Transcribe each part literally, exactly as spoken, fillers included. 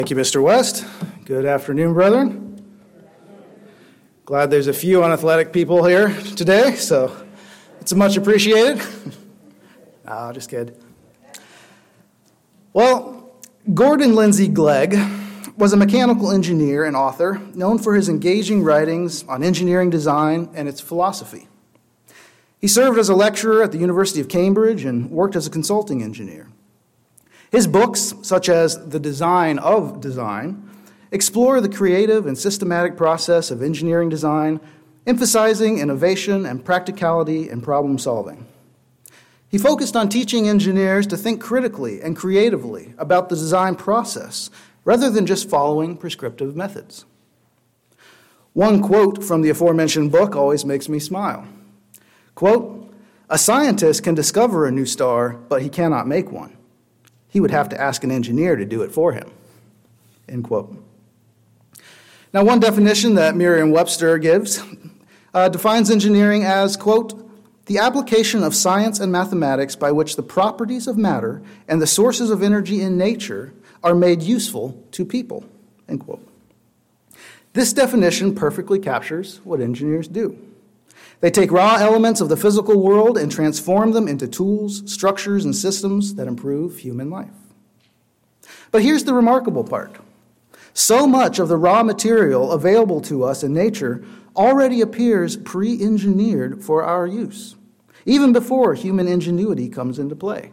Thank you, Mister West. Good afternoon, brethren. Glad there's a few unathletic people here today, so it's much appreciated. No, just kidding. Well, Gordon Lindsay Glegg was a mechanical engineer and author known for his engaging writings on engineering design and its philosophy. He served as a lecturer at the University of Cambridge and worked as a consulting engineer. His books, such as The Design of Design, explore the creative and systematic process of engineering design, emphasizing innovation and practicality in problem solving. He focused on teaching engineers to think critically and creatively about the design process, rather than just following prescriptive methods. One quote from the aforementioned book always makes me smile. Quote, "A scientist can discover a new star, but he cannot make one. He would have to ask an engineer to do it for him." End quote. Now, one definition that Merriam-Webster gives uh, defines engineering as, quote, "the application of science and mathematics by which the properties of matter and the sources of energy in nature are made useful to people," end quote. This definition perfectly captures what engineers do. They take raw elements of the physical world and transform them into tools, structures, and systems that improve human life. But here's the remarkable part. So much of the raw material available to us in nature already appears pre-engineered for our use, even before human ingenuity comes into play.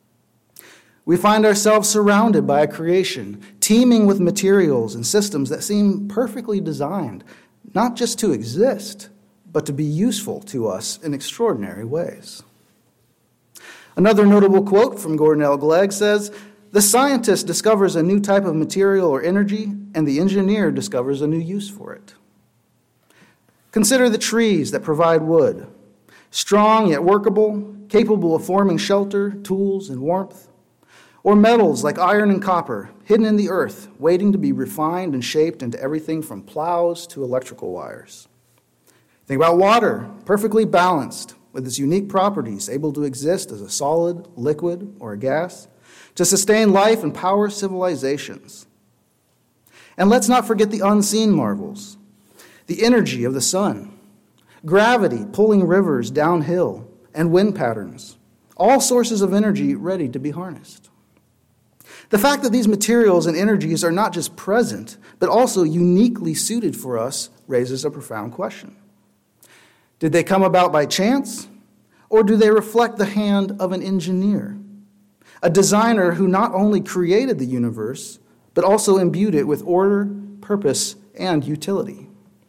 We find ourselves surrounded by a creation teeming with materials and systems that seem perfectly designed, not just to exist, but to be useful to us in extraordinary ways. Another notable quote from Gordon L. Glegg says, "The scientist discovers a new type of material or energy, and the engineer discovers a new use for it." Consider the trees that provide wood, strong yet workable, capable of forming shelter, tools, and warmth. Or metals like iron and copper, hidden in the earth, waiting to be refined and shaped into everything from plows to electrical wires. Think about water, perfectly balanced, with its unique properties, able to exist as a solid, liquid, or a gas, to sustain life and power civilizations. And let's not forget the unseen marvels, the energy of the sun, gravity pulling rivers downhill, and wind patterns, all sources of energy ready to be harnessed. The fact that these materials and energies are not just present, but also uniquely suited for us raises a profound question. Did they come about by chance, or do they reflect the hand of an engineer, a designer who not only created the universe, but also imbued it with order, purpose, and utility?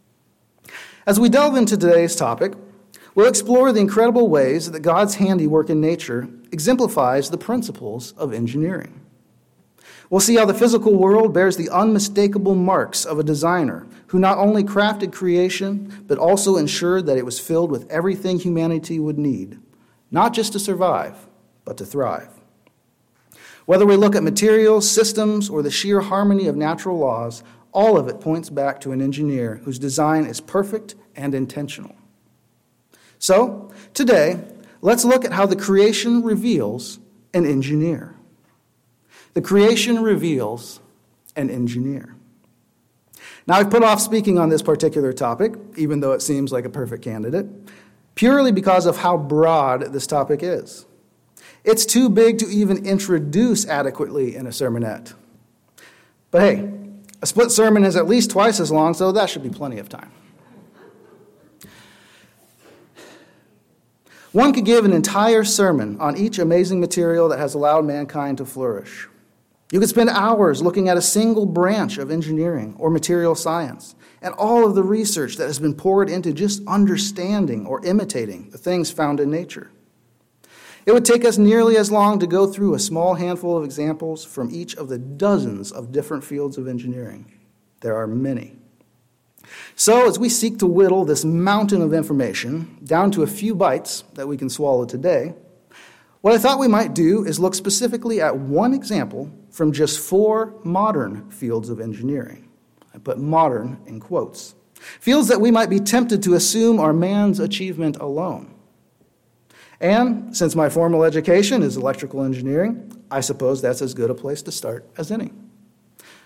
As we delve into today's topic, we'll explore the incredible ways that God's handiwork in nature exemplifies the principles of engineering. We'll see how the physical world bears the unmistakable marks of a designer who not only crafted creation, but also ensured that it was filled with everything humanity would need, not just to survive, but to thrive. Whether we look at materials, systems, or the sheer harmony of natural laws, all of it points back to an engineer whose design is perfect and intentional. So, today, let's look at how the creation reveals an engineer. The creation reveals an engineer. Now, I've put off speaking on this particular topic, even though it seems like a perfect candidate, purely because of how broad this topic is. It's too big to even introduce adequately in a sermonette. But hey, a split sermon is at least twice as long, so that should be plenty of time. One could give an entire sermon on each amazing material that has allowed mankind to flourish. You could spend hours looking at a single branch of engineering or material science and all of the research that has been poured into just understanding or imitating the things found in nature. It would take us nearly as long to go through a small handful of examples from each of the dozens of different fields of engineering. There are many. So as we seek to whittle this mountain of information down to a few bites that we can swallow today, what I thought we might do is look specifically at one example from just four modern fields of engineering. I put modern in quotes. Fields that we might be tempted to assume are man's achievement alone. And since my formal education is electrical engineering, I suppose that's as good a place to start as any.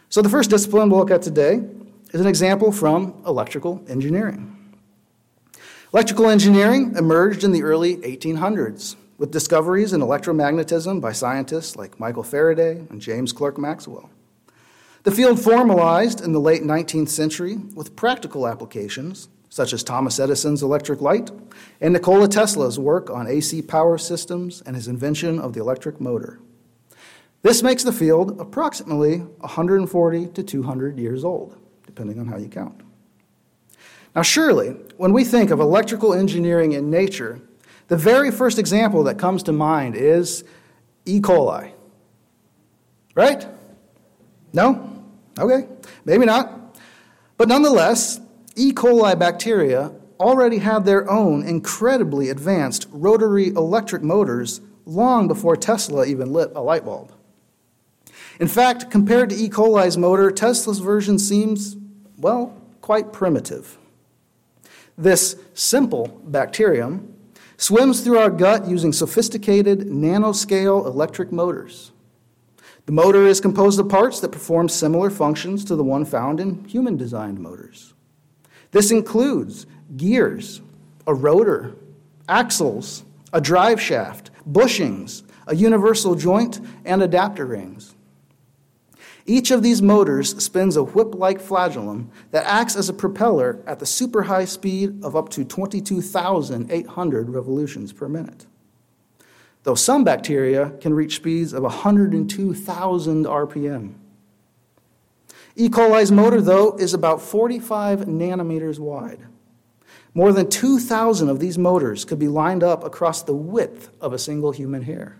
So the first discipline we'll look at today is an example from electrical engineering. Electrical engineering emerged in the early eighteen hundreds with discoveries in electromagnetism by scientists like Michael Faraday and James Clerk Maxwell. The field formalized in the late nineteenth century with practical applications such as Thomas Edison's electric light and Nikola Tesla's work on A C power systems and his invention of the electric motor. This makes the field approximately one hundred forty to two hundred years old, depending on how you count. Now, surely, when we think of electrical engineering in nature, the very first example that comes to mind is E. coli. Right? No? Okay, maybe not. But nonetheless, E. coli bacteria already had their own incredibly advanced rotary electric motors long before Tesla even lit a light bulb. In fact, compared to E. coli's motor, Tesla's version seems, well, quite primitive. This simple bacterium swims through our gut using sophisticated nanoscale electric motors. The motor is composed of parts that perform similar functions to the one found in human-designed motors. This includes gears, a rotor, axles, a drive shaft, bushings, a universal joint, and adapter rings. Each of these motors spins a whip-like flagellum that acts as a propeller at the super high speed of up to twenty-two thousand eight hundred revolutions per minute. Though some bacteria can reach speeds of one hundred two thousand R P M. E. coli's motor, though, is about forty-five nanometers wide. More than two thousand of these motors could be lined up across the width of a single human hair.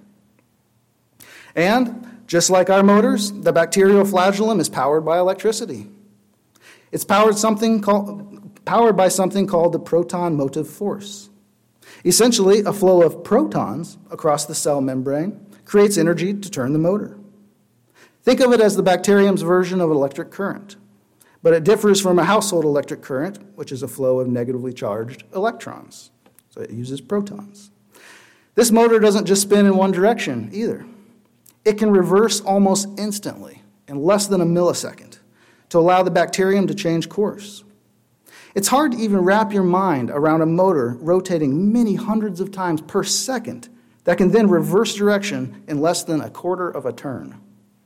And just like our motors, the bacterial flagellum is powered by electricity. It's powered something called, powered by something called the proton motive force. Essentially, a flow of protons across the cell membrane creates energy to turn the motor. Think of it as the bacterium's version of electric current, but it differs from a household electric current, which is a flow of negatively charged electrons. So it uses protons. This motor doesn't just spin in one direction either. It can reverse almost instantly, in less than a millisecond, to allow the bacterium to change course. It's hard to even wrap your mind around a motor rotating many hundreds of times per second that can then reverse direction in less than a quarter of a turn.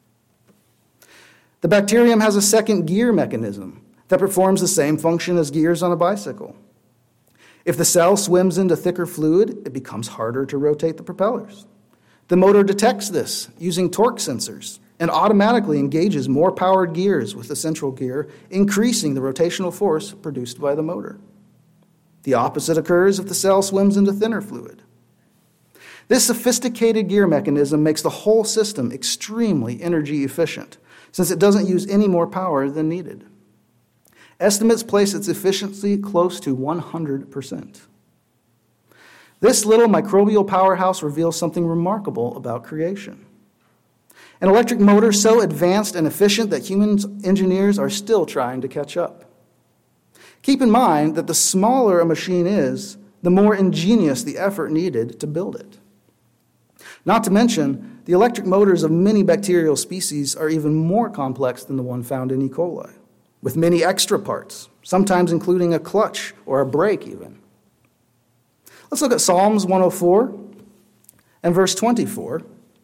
The bacterium has a second gear mechanism that performs the same function as gears on a bicycle. If the cell swims into thicker fluid, it becomes harder to rotate the propellers. The motor detects this using torque sensors and automatically engages more powered gears with the central gear, increasing the rotational force produced by the motor. The opposite occurs if the cell swims into thinner fluid. This sophisticated gear mechanism makes the whole system extremely energy efficient, since it doesn't use any more power than needed. Estimates place its efficiency close to one hundred percent. This little microbial powerhouse reveals something remarkable about creation. An electric motor so advanced and efficient that human engineers are still trying to catch up. Keep in mind that the smaller a machine is, the more ingenious the effort needed to build it. Not to mention, the electric motors of many bacterial species are even more complex than the one found in E. coli, with many extra parts, sometimes including a clutch or a brake even. Let's look at Psalms one oh four and verse twenty-four.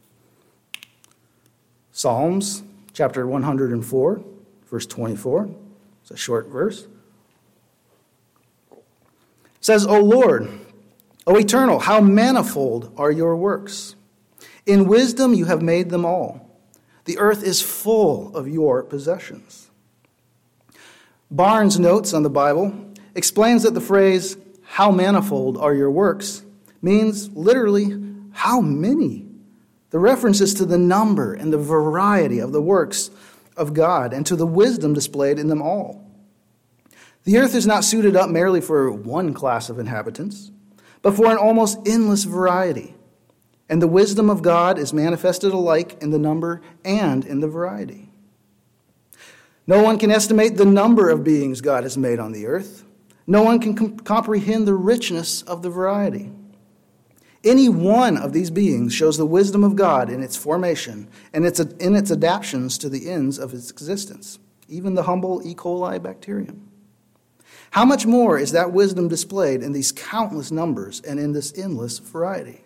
Psalms chapter one hundred four, verse twenty-four. It's a short verse. It says, O Lord, O eternal, how manifold are your works. In wisdom you have made them all. The earth is full of your possessions. Barnes' notes on the Bible explains that the phrase, how manifold are your works, means literally, how many? The reference is to the number and the variety of the works of God and to the wisdom displayed in them all. The earth is not suited up merely for one class of inhabitants, but for an almost endless variety. And the wisdom of God is manifested alike in the number and in the variety. No one can estimate the number of beings God has made on the earth. No one can com- comprehend the richness of the variety. Any one of these beings shows the wisdom of God in its formation and its, in its adaptations to the ends of its existence, even the humble E. coli bacterium. How much more is that wisdom displayed in these countless numbers and in this endless variety?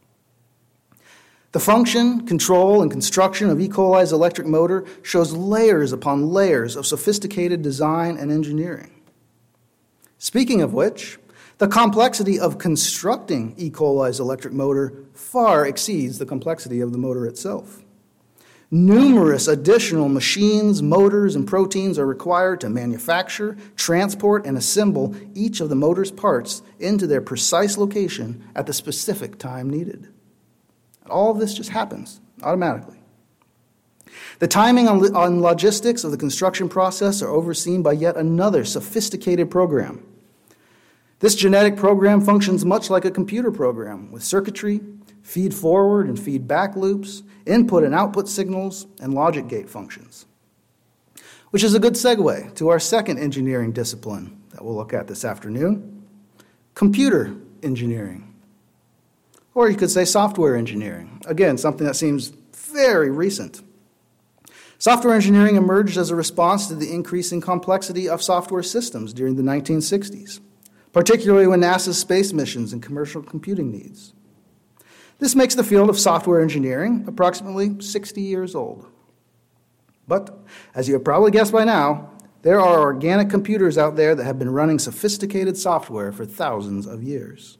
The function, control, and construction of E. coli's electric motor shows layers upon layers of sophisticated design and engineering. Speaking of which, the complexity of constructing E. coli's electric motor far exceeds the complexity of the motor itself. Numerous additional machines, motors, and proteins are required to manufacture, transport, and assemble each of the motor's parts into their precise location at the specific time needed. All of this just happens automatically. The timing on, on logistics of the construction process are overseen by yet another sophisticated program. This genetic program functions much like a computer program with circuitry, feed forward and feedback loops, input and output signals, and logic gate functions. Which is a good segue to our second engineering discipline that we'll look at this afternoon, computer engineering. Or you could say software engineering. Again, something that seems very recent. Software engineering emerged as a response to the increasing complexity of software systems during the nineteen sixties, particularly when NASA's space missions and commercial computing needs. This makes the field of software engineering approximately sixty years old. But, as you have probably guessed by now, there are organic computers out there that have been running sophisticated software for thousands of years.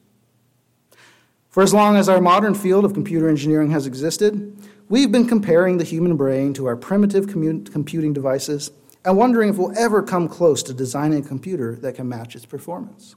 For as long as our modern field of computer engineering has existed, we've been comparing the human brain to our primitive commu- computing devices and wondering if we'll ever come close to designing a computer that can match its performance.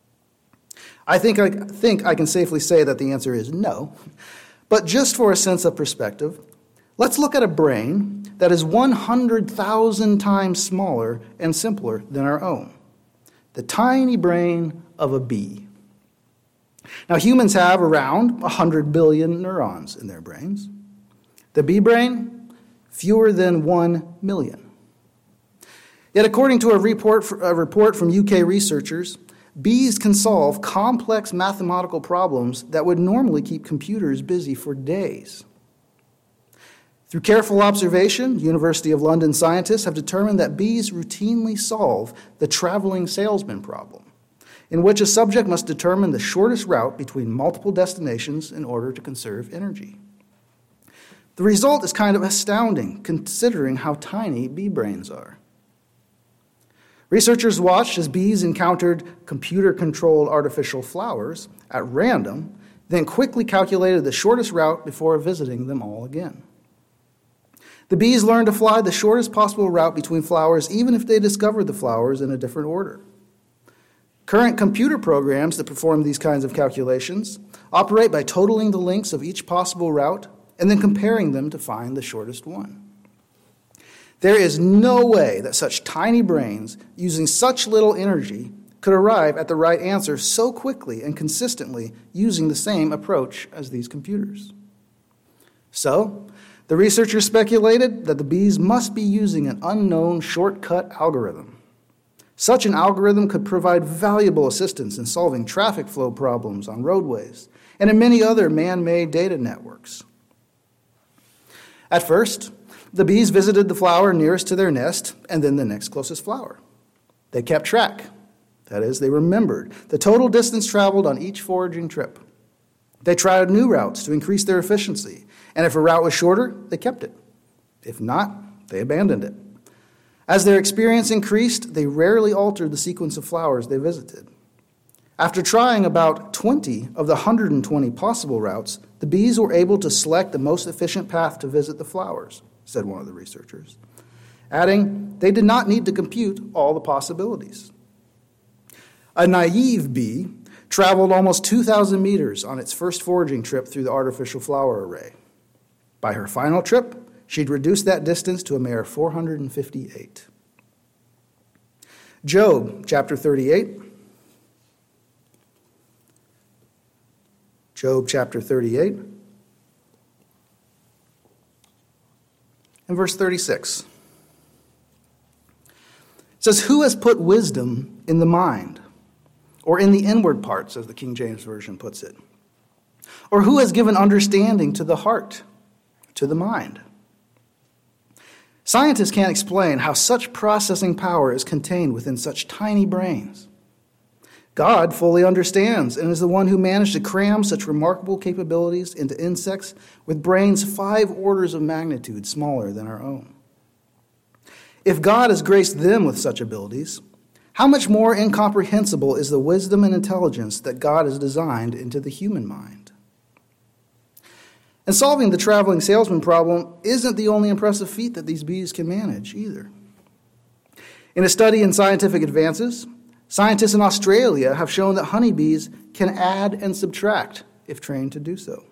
I think I think I can safely say that the answer is no, but just for a sense of perspective, let's look at a brain that is one hundred thousand times smaller and simpler than our own, the tiny brain of a bee. Now, humans have around one hundred billion neurons in their brains. The bee brain, fewer than one million. Yet, according to a report, a report from U K researchers, bees can solve complex mathematical problems that would normally keep computers busy for days. Through careful observation, University of London scientists have determined that bees routinely solve the traveling salesman problem, in which a subject must determine the shortest route between multiple destinations in order to conserve energy. The result is kind of astounding, considering how tiny bee brains are. Researchers watched as bees encountered computer-controlled artificial flowers at random, then quickly calculated the shortest route before visiting them all again. The bees learned to fly the shortest possible route between flowers, even if they discovered the flowers in a different order. Current computer programs that perform these kinds of calculations operate by totaling the lengths of each possible route and then comparing them to find the shortest one. There is no way that such tiny brains, using such little energy, could arrive at the right answer so quickly and consistently using the same approach as these computers. So, the researchers speculated that the bees must be using an unknown shortcut algorithm. Such an algorithm could provide valuable assistance in solving traffic flow problems on roadways and in many other man-made data networks. At first, the bees visited the flower nearest to their nest and then the next closest flower. They kept track. That is, they remembered the total distance traveled on each foraging trip. They tried new routes to increase their efficiency, and if a route was shorter, they kept it. If not, they abandoned it. As their experience increased, they rarely altered the sequence of flowers they visited. After trying about twenty of the one hundred twenty possible routes, the bees were able to select the most efficient path to visit the flowers, said one of the researchers, adding they did not need to compute all the possibilities. A naive bee traveled almost two thousand meters on its first foraging trip through the artificial flower array. By her final trip, she'd reduced that distance to a mere four hundred fifty-eight. Job chapter thirty-eight. Job chapter thirty-eight. And verse thirty-six. It says, "Who has put wisdom in the mind, or in the inward parts," as the King James Version puts it? Or who has given understanding to the heart, to the mind? Scientists can't explain how such processing power is contained within such tiny brains. God fully understands and is the one who managed to cram such remarkable capabilities into insects with brains five orders of magnitude smaller than our own. If God has graced them with such abilities, how much more incomprehensible is the wisdom and intelligence that God has designed into the human mind? And solving the traveling salesman problem isn't the only impressive feat that these bees can manage either. In a study in Scientific Advances, scientists in Australia have shown that honeybees can add and subtract if trained to do so.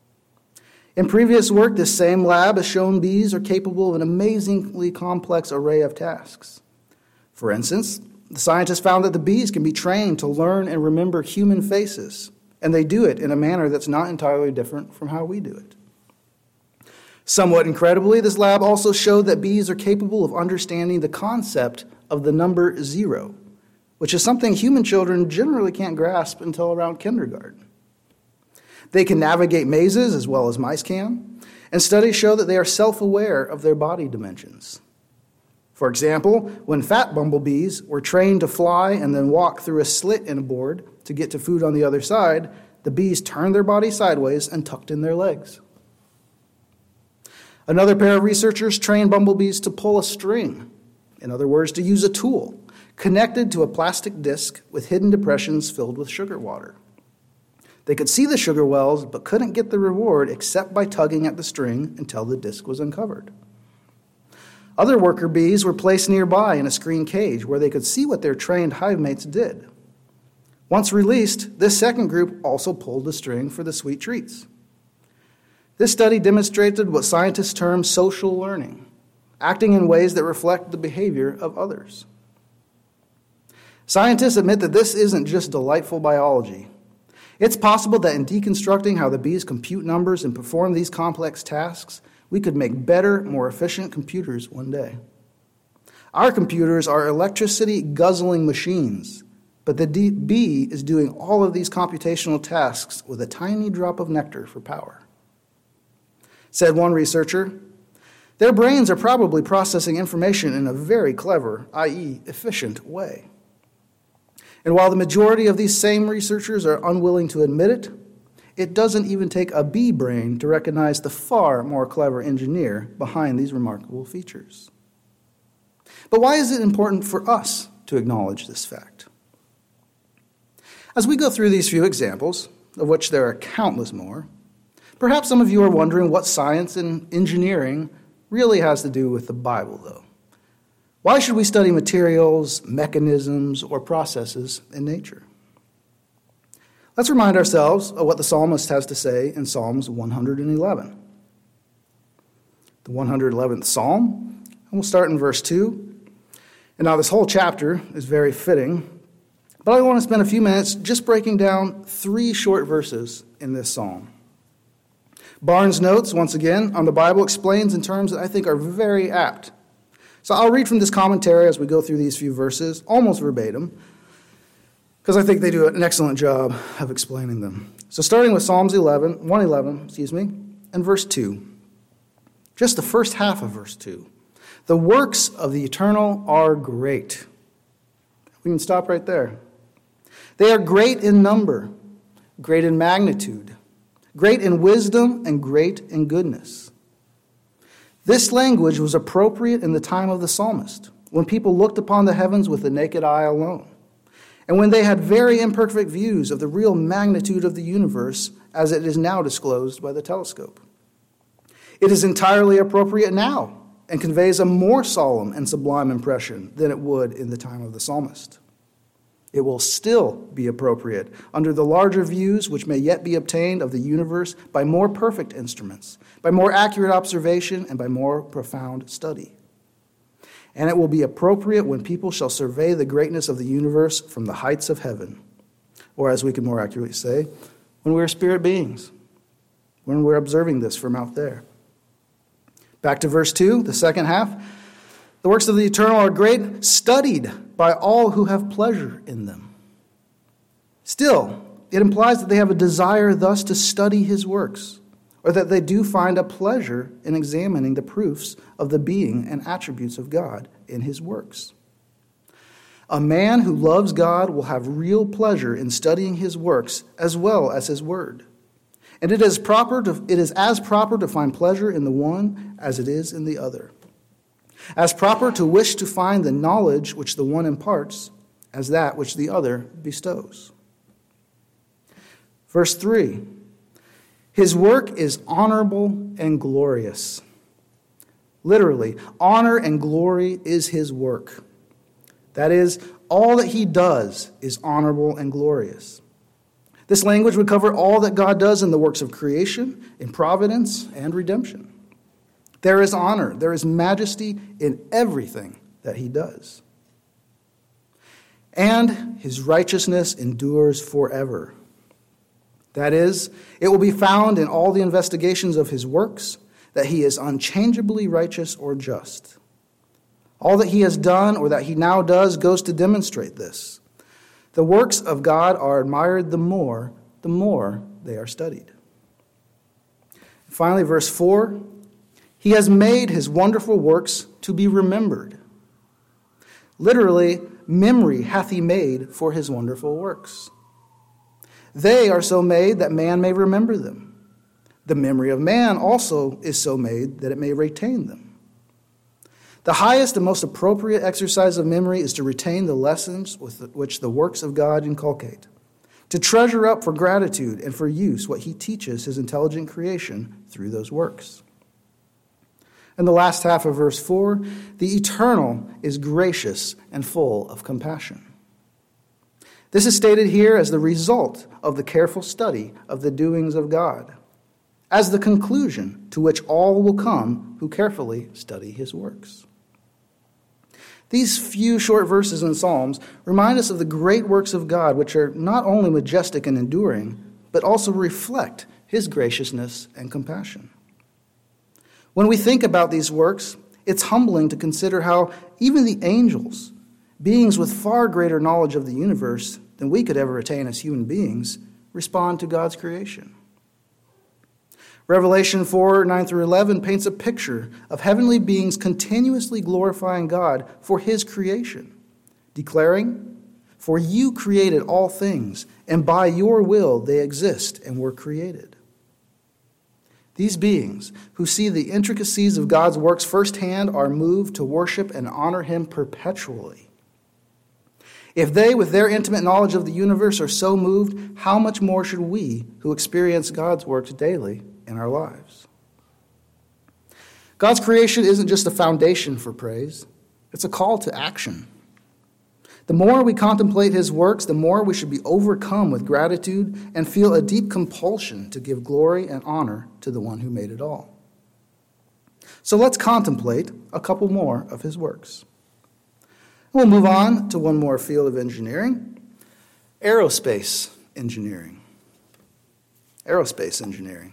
In previous work, this same lab has shown bees are capable of an amazingly complex array of tasks. For instance, the scientists found that the bees can be trained to learn and remember human faces, and they do it in a manner that's not entirely different from how we do it. Somewhat incredibly, this lab also showed that bees are capable of understanding the concept of the number zero, which is something human children generally can't grasp until around kindergarten. They can navigate mazes as well as mice can, and studies show that they are self-aware of their body dimensions. For example, when fat bumblebees were trained to fly and then walk through a slit in a board to get to food on the other side, the bees turned their body sideways and tucked in their legs. Another pair of researchers trained bumblebees to pull a string, in other words, to use a tool, connected to a plastic disc with hidden depressions filled with sugar water. They could see the sugar wells, but couldn't get the reward except by tugging at the string until the disc was uncovered. Other worker bees were placed nearby in a screen cage where they could see what their trained hive mates did. Once released, this second group also pulled the string for the sweet treats. This study demonstrated what scientists term social learning, acting in ways that reflect the behavior of others. Scientists admit that this isn't just delightful biology. It's possible that in deconstructing how the bees compute numbers and perform these complex tasks, we could make better, more efficient computers one day. Our computers are electricity-guzzling machines, but the D- bee is doing all of these computational tasks with a tiny drop of nectar for power. Said one researcher, their brains are probably processing information in a very clever, that is efficient way. And while the majority of these same researchers are unwilling to admit it, it doesn't even take a bee brain to recognize the far more clever engineer behind these remarkable features. But why is it important for us to acknowledge this fact? As we go through these few examples, of which there are countless more, perhaps some of you are wondering what science and engineering really has to do with the Bible, though. Why should we study materials, mechanisms, or processes in nature? Let's remind ourselves of what the psalmist has to say in Psalms one hundred eleven. The one hundred eleventh Psalm, and we'll start in verse two. And now this whole chapter is very fitting, but I want to spend a few minutes just breaking down three short verses in this psalm. Barnes' notes, once again, on the Bible explains in terms that I think are very apt. So I'll read from this commentary as we go through these few verses, almost verbatim, because I think they do an excellent job of explaining them. So starting with Psalms eleven, one eleven, excuse me, and verse two. Just the first half of verse two. The works of the eternal are great. We can stop right there. They are great in number, great in magnitude, great in wisdom, and great in goodness. This language was appropriate in the time of the psalmist, when people looked upon the heavens with the naked eye alone, and when they had very imperfect views of the real magnitude of the universe as it is now disclosed by the telescope. It is entirely appropriate now and conveys a more solemn and sublime impression than it would in the time of the psalmist. It will still be appropriate under the larger views which may yet be obtained of the universe by more perfect instruments, by more accurate observation, and by more profound study. And it will be appropriate when people shall survey the greatness of the universe from the heights of heaven, or as we could more accurately say, when we're spirit beings, when we're observing this from out there. Back to verse two, the second half. The works of the eternal are great, studied by all who have pleasure in them. Still, it implies that they have a desire thus to study his works, or that they do find a pleasure in examining the proofs of the being and attributes of God in his works. A man who loves God will have real pleasure in studying his works as well as his word. And it is proper to, it is as proper to find pleasure in the one as it is in the other. As proper to wish to find the knowledge which the one imparts as that which the other bestows. Verse three, his work is honorable and glorious. Literally, honor and glory is his work. That is, all that he does is honorable and glorious. This language would cover all that God does in the works of creation, in providence, and redemption. There is honor, there is majesty in everything that he does. And his righteousness endures forever. That is, it will be found in all the investigations of his works that he is unchangeably righteous or just. All that he has done or that he now does goes to demonstrate this. The works of God are admired the more, the more they are studied. Finally, verse four, he has made his wonderful works to be remembered. Literally, memory hath he made for his wonderful works. They are so made that man may remember them. The memory of man also is so made that it may retain them. The highest and most appropriate exercise of memory is to retain the lessons with which the works of God inculcate, to treasure up for gratitude and for use what he teaches his intelligent creation through those works. In the last half of verse four, the eternal is gracious and full of compassion. This is stated here as the result of the careful study of the doings of God, as the conclusion to which all will come who carefully study his works. These few short verses in Psalms remind us of the great works of God, which are not only majestic and enduring, but also reflect his graciousness and compassion. When we think about these works, it's humbling to consider how even the angels, beings with far greater knowledge of the universe than we could ever attain as human beings, respond to God's creation. Revelation four, nine through eleven paints a picture of heavenly beings continuously glorifying God for his creation, declaring, "For you created all things, and by your will they exist and were created." These beings, who see the intricacies of God's works firsthand, are moved to worship and honor him perpetually. If they, with their intimate knowledge of the universe, are so moved, how much more should we, who experience God's works daily, in our lives? God's creation isn't just a foundation for praise, it's a call to action. The more we contemplate his works, the more we should be overcome with gratitude and feel a deep compulsion to give glory and honor to the one who made it all. So let's contemplate a couple more of his works. We'll move on to one more field of engineering, aerospace engineering. Aerospace engineering.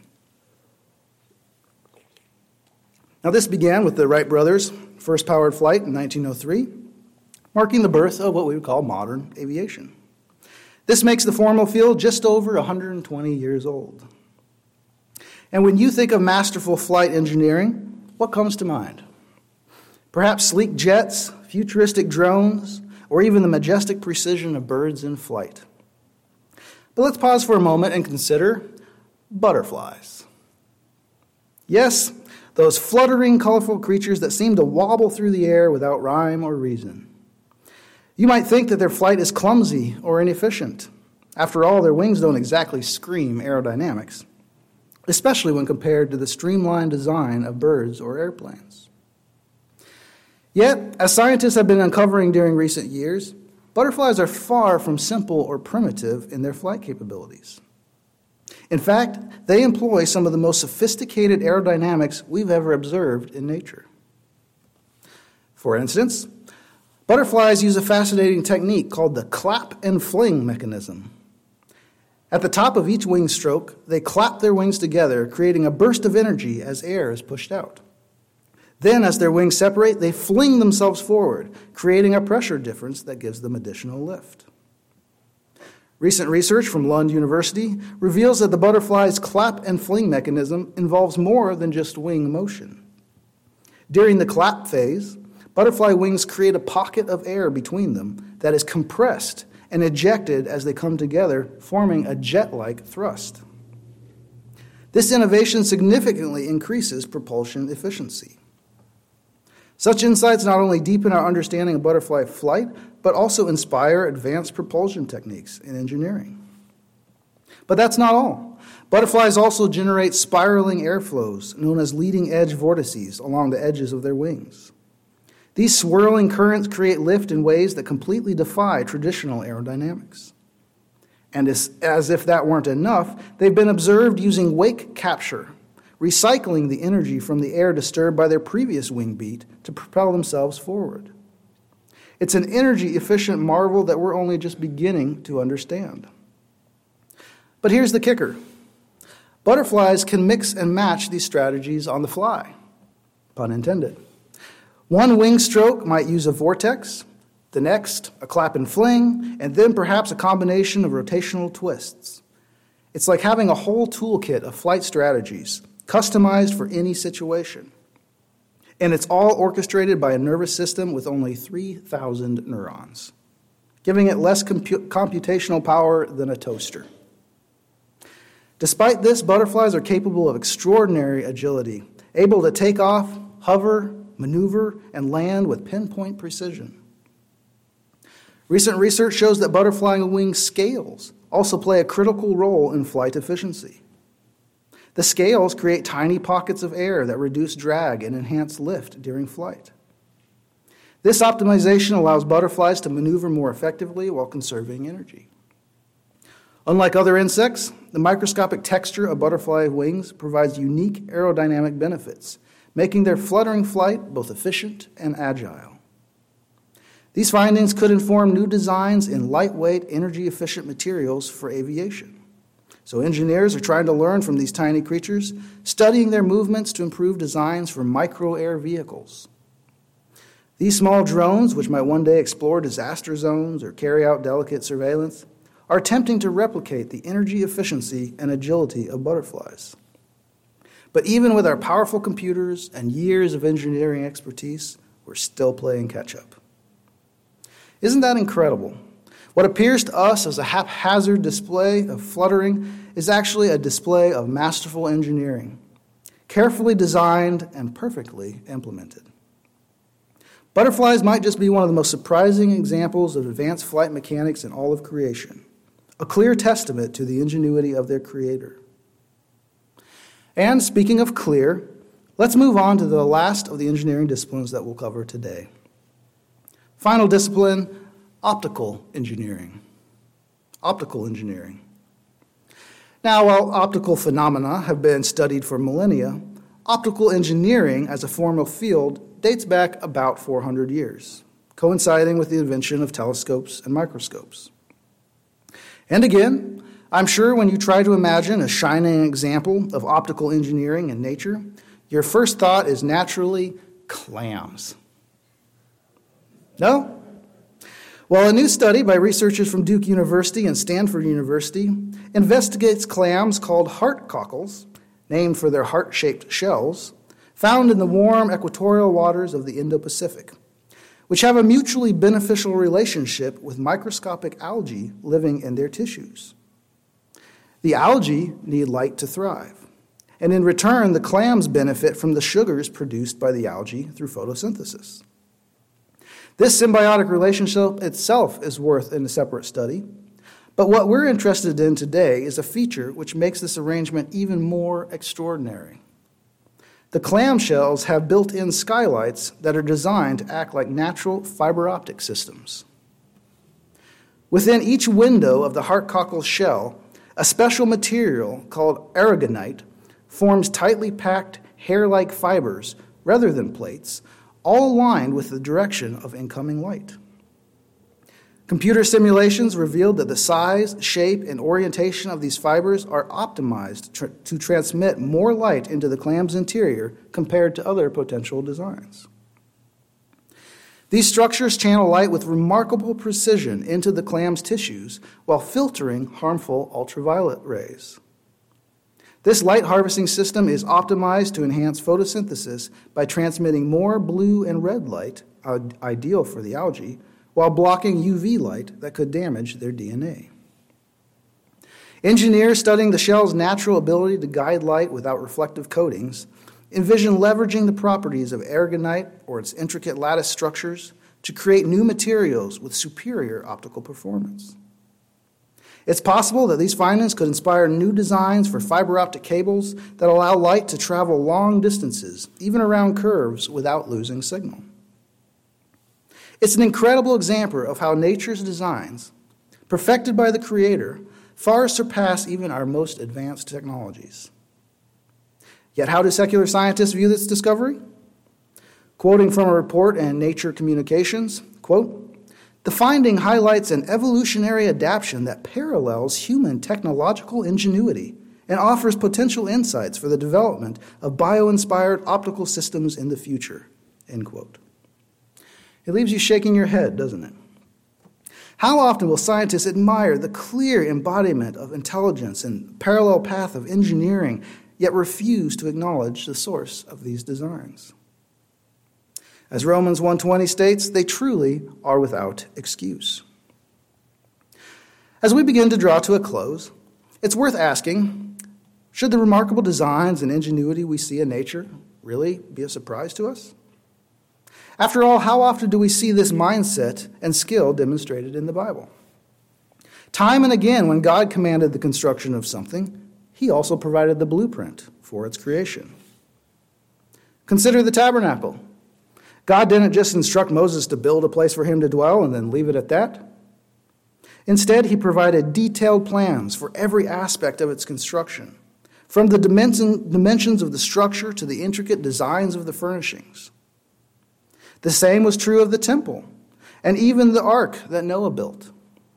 Now, this began with the Wright brothers' first powered flight in nineteen oh three, marking the birth of what we would call modern aviation. This makes the formal field just over one hundred twenty years old. And when you think of masterful flight engineering, what comes to mind? Perhaps sleek jets, futuristic drones, or even the majestic precision of birds in flight. But let's pause for a moment and consider butterflies. Yes, those fluttering, colorful creatures that seem to wobble through the air without rhyme or reason. You might think that their flight is clumsy or inefficient. After all, their wings don't exactly scream aerodynamics, especially when compared to the streamlined design of birds or airplanes. Yet, as scientists have been uncovering during recent years, butterflies are far from simple or primitive in their flight capabilities. In fact, they employ some of the most sophisticated aerodynamics we've ever observed in nature. For instance, butterflies use a fascinating technique called the clap and fling mechanism. At the top of each wing stroke, they clap their wings together, creating a burst of energy as air is pushed out. Then, as their wings separate, they fling themselves forward, creating a pressure difference that gives them additional lift. Recent research from Lund University reveals that the butterfly's clap and fling mechanism involves more than just wing motion. During the clap phase, butterfly wings create a pocket of air between them that is compressed and ejected as they come together, forming a jet-like thrust. This innovation significantly increases propulsion efficiency. Such insights not only deepen our understanding of butterfly flight, but also inspire advanced propulsion techniques in engineering. But that's not all. Butterflies also generate spiraling airflows, known as leading edge vortices, along the edges of their wings. These swirling currents create lift in ways that completely defy traditional aerodynamics. And as, as if that weren't enough, they've been observed using wake capture, recycling the energy from the air disturbed by their previous wing beat to propel themselves forward. It's an energy-efficient marvel that we're only just beginning to understand. But here's the kicker. Butterflies can mix and match these strategies on the fly, pun intended. One wing stroke might use a vortex, the next a clap and fling, and then perhaps a combination of rotational twists. It's like having a whole toolkit of flight strategies, customized for any situation. And it's all orchestrated by a nervous system with only three thousand neurons, giving it less compu- computational power than a toaster. Despite this, butterflies are capable of extraordinary agility, able to take off, hover, maneuver, and land with pinpoint precision. Recent research shows that butterfly wing scales also play a critical role in flight efficiency. The scales create tiny pockets of air that reduce drag and enhance lift during flight. This optimization allows butterflies to maneuver more effectively while conserving energy. Unlike other insects, the microscopic texture of butterfly wings provides unique aerodynamic benefits, making their fluttering flight both efficient and agile. These findings could inform new designs in lightweight, energy-efficient materials for aviation. So engineers are trying to learn from these tiny creatures, studying their movements to improve designs for micro-air vehicles. These small drones, which might one day explore disaster zones or carry out delicate surveillance, are attempting to replicate the energy efficiency and agility of butterflies. But even with our powerful computers and years of engineering expertise, we're still playing catch-up. Isn't that incredible? What appears to us as a haphazard display of fluttering is actually a display of masterful engineering, carefully designed and perfectly implemented. Butterflies might just be one of the most surprising examples of advanced flight mechanics in all of creation, a clear testament to the ingenuity of their creator. And speaking of clear, let's move on to the last of the engineering disciplines that we'll cover today. Final discipline, optical engineering. Optical engineering. Now, while optical phenomena have been studied for millennia, optical engineering as a formal field dates back about four hundred years, coinciding with the invention of telescopes and microscopes. And again, I'm sure when you try to imagine a shining example of optical engineering in nature, your first thought is naturally clams. No? Well, a new study by researchers from Duke University and Stanford University investigates clams called heart cockles, named for their heart-shaped shells, found in the warm equatorial waters of the Indo-Pacific, which have a mutually beneficial relationship with microscopic algae living in their tissues. The algae need light to thrive, and in return, the clams benefit from the sugars produced by the algae through photosynthesis. This symbiotic relationship itself is worth a separate study, but what we're interested in today is a feature which makes this arrangement even more extraordinary. The clamshells have built-in skylights that are designed to act like natural fiber optic systems. Within each window of the heart cockle shell, a special material called aragonite forms tightly packed hair-like fibers rather than plates, all aligned with the direction of incoming light. Computer simulations revealed that the size, shape, and orientation of these fibers are optimized tr- to transmit more light into the clam's interior compared to other potential designs. These structures channel light with remarkable precision into the clam's tissues while filtering harmful ultraviolet rays. This light harvesting system is optimized to enhance photosynthesis by transmitting more blue and red light, ideal for the algae, while blocking U V light that could damage their D N A. Engineers studying the shell's natural ability to guide light without reflective coatings envision leveraging the properties of aragonite or its intricate lattice structures to create new materials with superior optical performance. It's possible that these findings could inspire new designs for fiber optic cables that allow light to travel long distances, even around curves, without losing signal. It's an incredible example of how nature's designs, perfected by the Creator, far surpass even our most advanced technologies. Yet how do secular scientists view this discovery? Quoting from a report in Nature Communications, quote, "The finding highlights an evolutionary adaptation that parallels human technological ingenuity and offers potential insights for the development of bio-inspired optical systems in the future," end quote. It leaves you shaking your head, doesn't it? How often will scientists admire the clear embodiment of intelligence and parallel path of engineering, yet refuse to acknowledge the source of these designs? As Romans one twenty states, they truly are without excuse. As we begin to draw to a close, it's worth asking, should the remarkable designs and ingenuity we see in nature really be a surprise to us? After all, how often do we see this mindset and skill demonstrated in the Bible? Time and again, when God commanded the construction of something, he also provided the blueprint for its creation. Consider the tabernacle. God didn't just instruct Moses to build a place for him to dwell and then leave it at that. Instead, he provided detailed plans for every aspect of its construction, from the dimension, dimensions of the structure to the intricate designs of the furnishings. The same was true of the temple and even the ark that Noah built.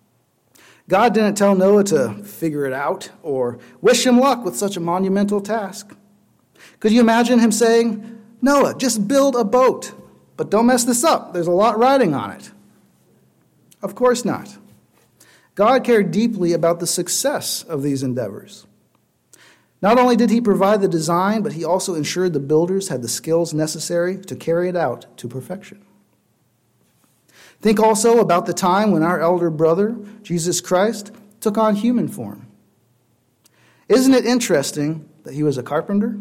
God didn't tell Noah to figure it out or wish him luck with such a monumental task. Could you imagine him saying, "Noah, just build a boat, but don't mess this up. There's a lot riding on it"? Of course not. God cared deeply about the success of these endeavors. Not only did he provide the design, but he also ensured the builders had the skills necessary to carry it out to perfection. Think also about the time when our elder brother, Jesus Christ, took on human form. Isn't it interesting that he was a carpenter?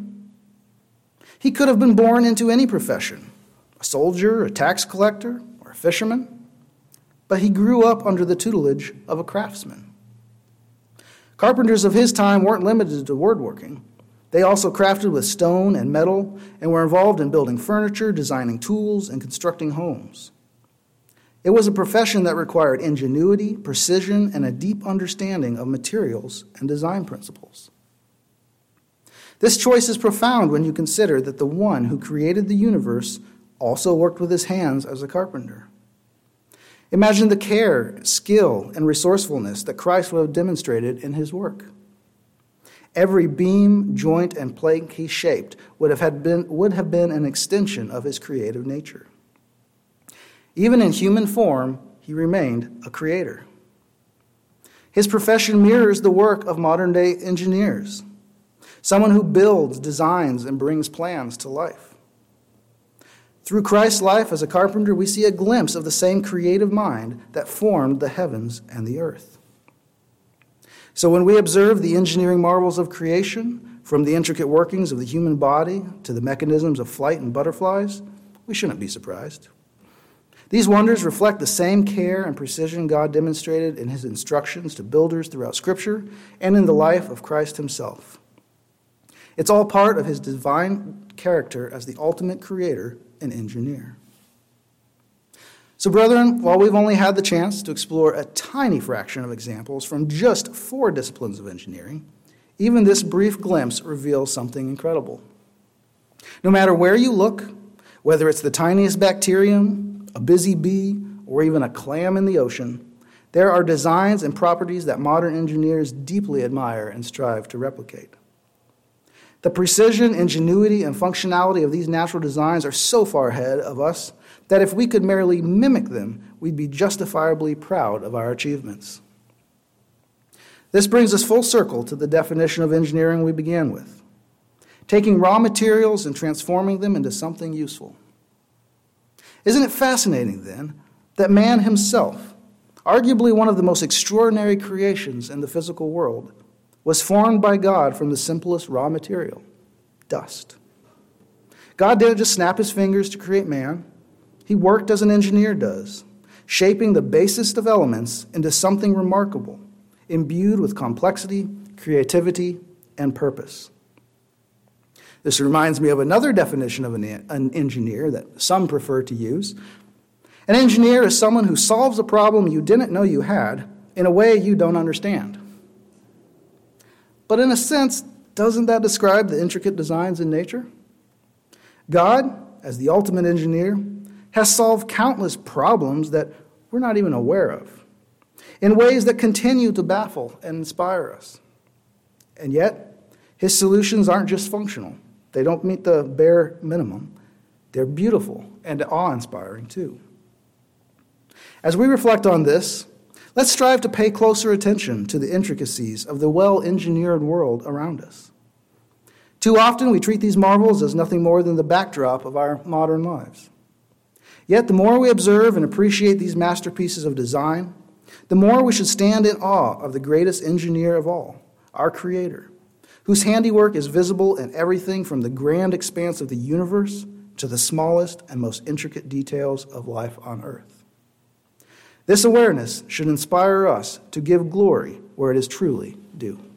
He could have been born into any profession, a soldier, a tax collector, or a fisherman, but he grew up under the tutelage of a craftsman. Carpenters of his time weren't limited to woodworking. They also crafted with stone and metal and were involved in building furniture, designing tools, and constructing homes. It was a profession that required ingenuity, precision, and a deep understanding of materials and design principles. This choice is profound when you consider that the one who created the universe also worked with his hands as a carpenter. Imagine the care, skill, and resourcefulness that Christ would have demonstrated in his work. Every beam, joint, and plank he shaped would have, had been, would have been an extension of his creative nature. Even in human form, he remained a creator. His profession mirrors the work of modern-day engineers, someone who builds, designs, and brings plans to life. Through Christ's life as a carpenter, we see a glimpse of the same creative mind that formed the heavens and the earth. So when we observe the engineering marvels of creation, from the intricate workings of the human body to the mechanisms of flight and butterflies, we shouldn't be surprised. These wonders reflect the same care and precision God demonstrated in his instructions to builders throughout Scripture and in the life of Christ himself. It's all part of his divine character as the ultimate creator and engineer. So, brethren, while we've only had the chance to explore a tiny fraction of examples from just four disciplines of engineering, even this brief glimpse reveals something incredible. No matter where you look, whether it's the tiniest bacterium, a busy bee, or even a clam in the ocean, there are designs and properties that modern engineers deeply admire and strive to replicate. The precision, ingenuity, and functionality of these natural designs are so far ahead of us that if we could merely mimic them, we'd be justifiably proud of our achievements. This brings us full circle to the definition of engineering we began with, taking raw materials and transforming them into something useful. Isn't it fascinating, then, that man himself, arguably one of the most extraordinary creations in the physical world, was formed by God from the simplest raw material, dust. God didn't just snap his fingers to create man. He worked as an engineer does, shaping the basest of elements into something remarkable, imbued with complexity, creativity, and purpose. This reminds me of another definition of an, an engineer that some prefer to use. An engineer is someone who solves a problem you didn't know you had in a way you don't understand. But in a sense, doesn't that describe the intricate designs in nature? God, as the ultimate engineer, has solved countless problems that we're not even aware of, in ways that continue to baffle and inspire us. And yet, his solutions aren't just functional. They don't meet the bare minimum. They're beautiful and awe-inspiring, too. As we reflect on this, let's strive to pay closer attention to the intricacies of the well-engineered world around us. Too often, we treat these marvels as nothing more than the backdrop of our modern lives. Yet, the more we observe and appreciate these masterpieces of design, the more we should stand in awe of the greatest engineer of all, our Creator, whose handiwork is visible in everything from the grand expanse of the universe to the smallest and most intricate details of life on earth. This awareness should inspire us to give glory where it is truly due.